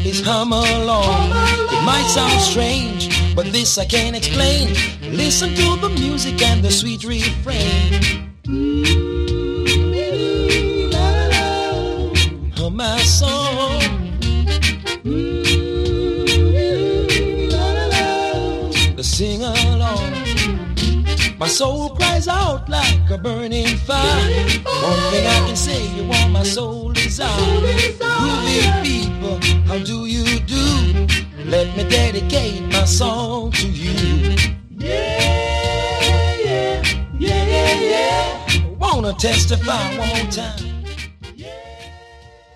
please hum along. It might sound strange, but this I can't explain. Listen to the music and the sweet refrain. Hum my song. Sing along. My soul cries out like a burning fire. One thing I can say, you want my soul desire. Groovy people, how do you do? Let me dedicate my song to you. Yeah, yeah, yeah, yeah, yeah. Wanna testify one more time.